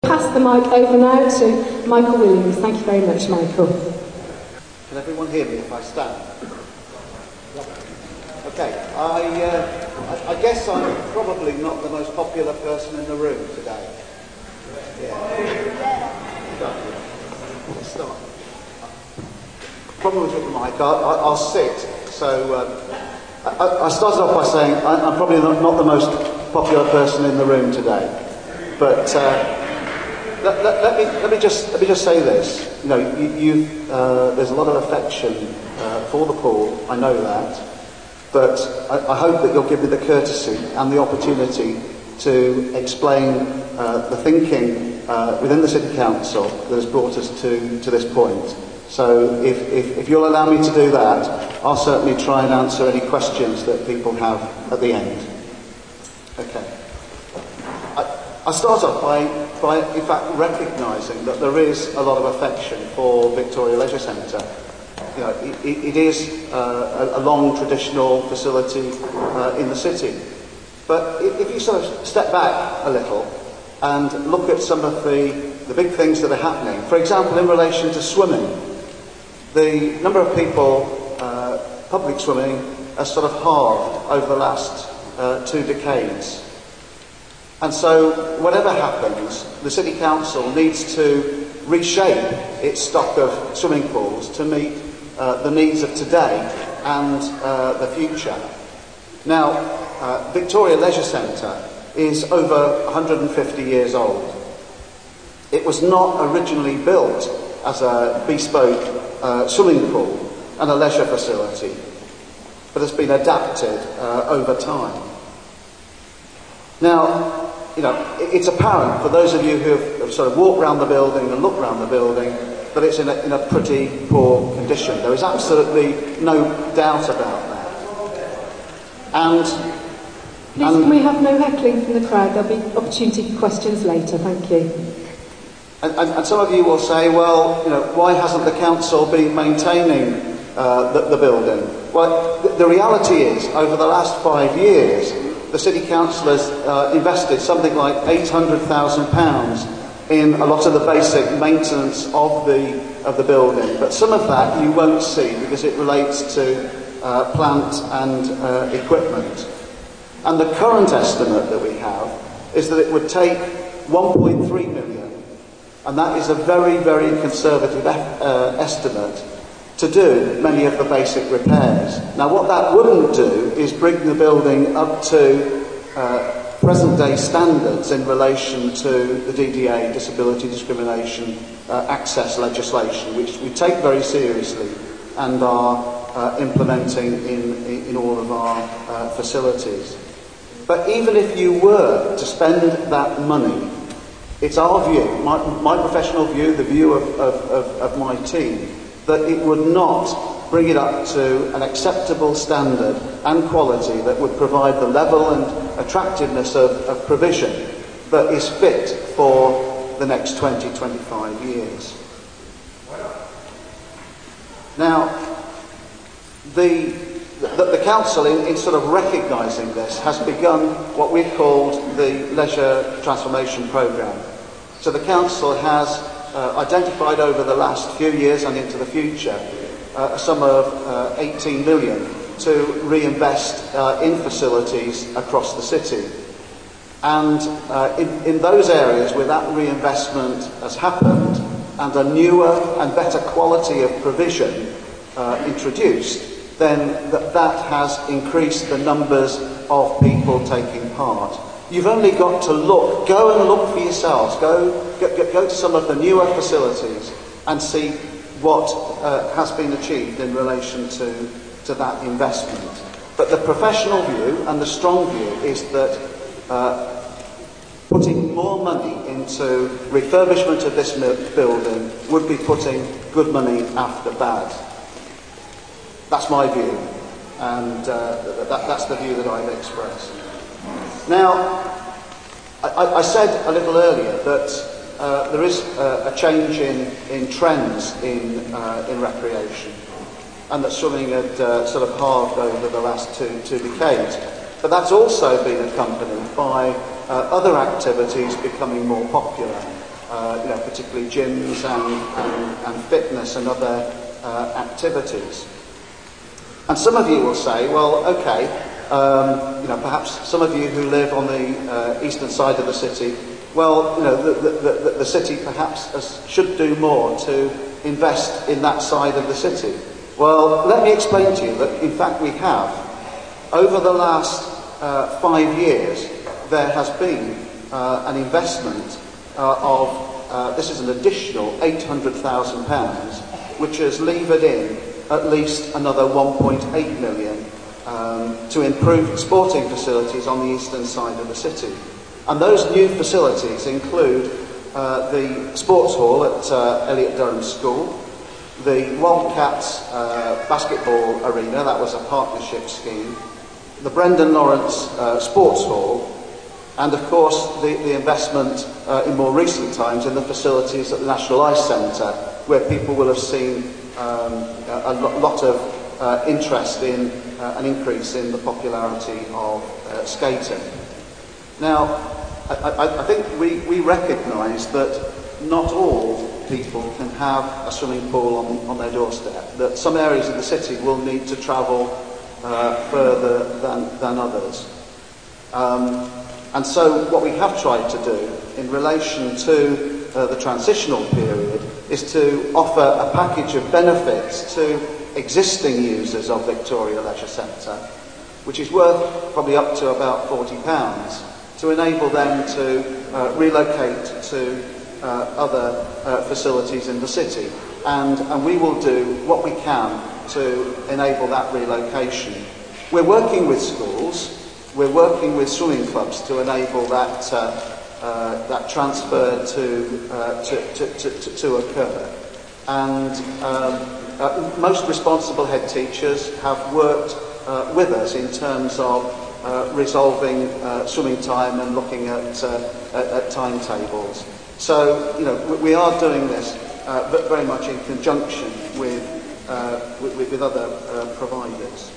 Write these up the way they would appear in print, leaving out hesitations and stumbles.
pass the mic over now to Michael Williams. Thank you very much, Michael. Can everyone hear me if I stand? Okay, I guess I'm probably not the most popular person in the room today. Yeah. Let's start. Problem with the mic, I'll sit. So I started off by saying I'm probably not the most popular person in the room today. But let me just say this. You know, there's a lot of affection for the poor. I know that. But I hope that you'll give me the courtesy and the opportunity to explain the thinking within the City Council that has brought us to this point. So if you'll allow me to do that, I'll certainly try and answer any questions that people have at the end. Okay. I start off by in fact recognising that there is a lot of affection for Victoria Leisure Centre. You know, it is a long traditional facility in the city. But if you sort of step back a little and look at some of the big things that are happening, for example, in relation to swimming, the number of people public swimming has sort of halved over the last 2 decades. And so whatever happens, the City Council needs to reshape its stock of swimming pools to meet the needs of today and the future. Now, Victoria Leisure Centre is over 150 years old. It was not originally built as a bespoke swimming pool and a leisure facility, but has been adapted over time. Now, you know, it's apparent for those of you who have sort of walked around the building and looked around the building that it's in a pretty poor condition. There is absolutely no doubt about that. And please, can we have no heckling from the crowd? There'll be opportunity for questions later. Thank you. And some of you will say, well, you know, why hasn't the council been maintaining the building? Well, the reality is, over the last 5 years, the City Council has invested something like £800,000 in a lot of the basic maintenance of the building. But some of that you won't see because it relates to plant and equipment. And the current estimate that we have is that it would take 1.3 million, and that is a very, very conservative estimate to do many of the basic repairs. Now, what that wouldn't do is bring the building up to present-day standards in relation to the DDA, Disability Discrimination Access legislation, which we take very seriously and are implementing in all of our facilities. But even if you were to spend that money, it's our view, my professional view, the view of my team, that it would not bring it up to an acceptable standard and quality that would provide the level and attractiveness of provision that is fit for the next 20-25 years. Now, the council, in sort of recognising this, has begun what we've called the Leisure Transformation Programme. So the council has identified over the last few years and into the future a sum of 18 million to reinvest in facilities across the city. And in those areas where that reinvestment has happened and a newer and better quality of provision introduced, then that has increased the numbers of people taking part. You've only got to go and look for yourselves, go to some of the newer facilities and see what has been achieved in relation to that investment. But the professional view and the strong view is that putting more money into refurbishment of this building would be putting good money after bad. That's my view, and that's the view that I've expressed. Now, I said a little earlier that there is a change in trends in recreation, and that swimming had sort of halved over the last two decades. But that's also been accompanied by other activities becoming more popular. particularly gyms and fitness and other activities. And some of you will say, well, okay, perhaps some of you who live on the eastern side of the city, well, the city perhaps should do more to invest in that side of the city. Well, let me explain to you that, in fact, we have. Over the last 5 years, there has been an investment this is an additional £800,000, which has levered in at least another 1.8 million to improve sporting facilities on the eastern side of the city. And those new facilities include the sports hall at Elliot Durham School, the Wildcats basketball arena, that was a partnership scheme, the Brendan Lawrence Sports Hall, and of course the investment in more recent times in the facilities at the National Ice Centre, where people will have seen a lot of interest in an increase in the popularity of skating. Now, I think we recognise that not all people can have a swimming pool on their doorstep, that some areas of the city will need to travel further than others. And so what we have tried to do in relation to the transitional period is to offer a package of benefits to existing users of Victoria Leisure Centre, which is worth probably up to about £40, to enable them to relocate to other facilities in the city. And we will do what we can to enable that relocation. We're working with schools, we're working with swimming clubs to enable that that transfer to occur. And most responsible head teachers have worked with us in terms of resolving swimming time and looking at timetables. So, we are doing this, but very much in conjunction with other providers.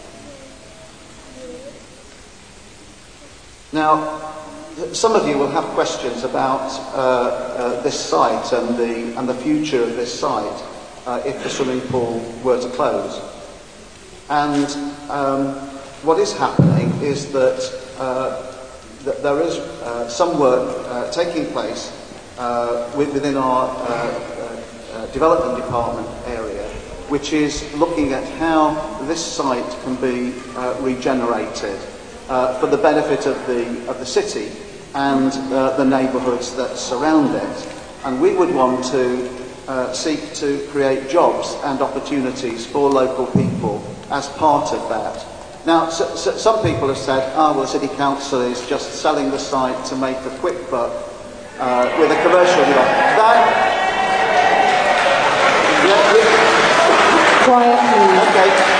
Now, some of you will have questions about this site and the future of this site if the swimming pool were to close. And what is happening is that there is some work taking place within our development department area, which is looking at how this site can be regenerated for the benefit of the city and the neighbourhoods that surround it. And we would want to seek to create jobs and opportunities for local people as part of that. Now, some people have said, well, the City Council is just selling the site to make a quick buck with a commercial development. Quiet, please. Okay.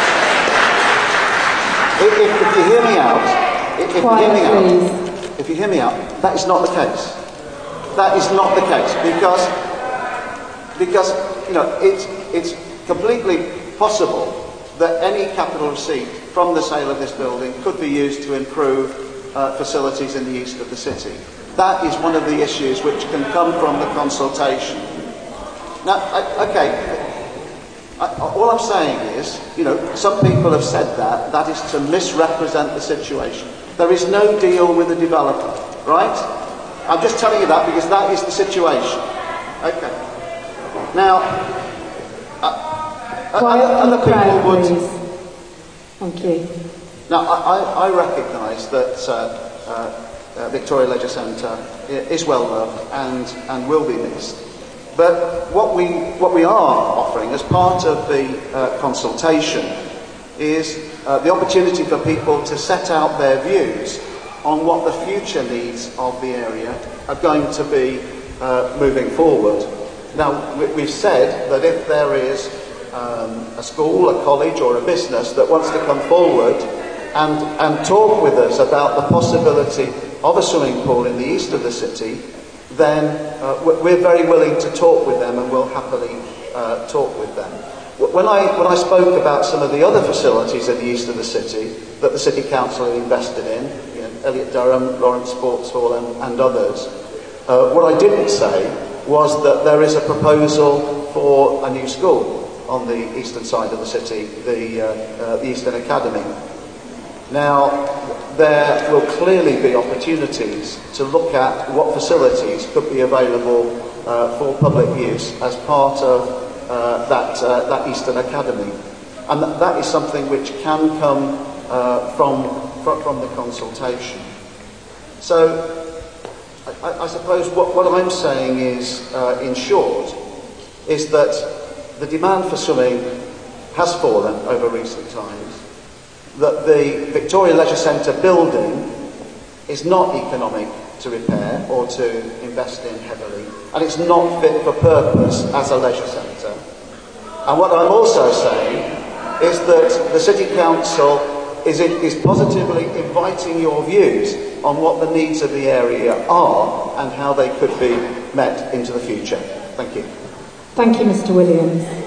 If you hear me out, if you hear me out, that is not the case. That is not the case because it's completely possible that any capital receipt from the sale of this building could be used to improve facilities in the east of the city. That is one of the issues which can come from the consultation. Now, all I'm saying is, some people have said that is to misrepresent the situation. There is no deal with the developer, right? I'm just telling you that because that is the situation. Okay. Now, other people would. Thank you. Now, I recognise that Victoria Leisure Centre is well loved and will be missed. But what we are offering as part of the consultation is the opportunity for people to set out their views on what the future needs of the area are going to be moving forward. Now, we've said that if there is a school, a college or a business that wants to come forward and talk with us about the possibility of a swimming pool in the east of the city, then we're very willing to talk with them and we'll happily talk with them. When I spoke about some of the other facilities in the east of the city that the City Council had invested in, Elliot Durham, Lawrence Sports Hall and others, What I didn't say was that there is a proposal for a new school on the eastern side of the city, the Eastern Academy. Now, there will clearly be opportunities to look at what facilities could be available for public use as part of that Eastern Academy. And that is something which can come from the consultation. So, I suppose what I'm saying is, in short, is that the demand for swimming has fallen over recent times, that the Victoria Leisure Centre building is not economic to repair or to invest in heavily, and it's not fit for purpose as a leisure centre. And what I'm also saying is that the City Council is positively inviting your views on what the needs of the area are and how they could be met into the future. Thank you. Thank you, Mr. Williams.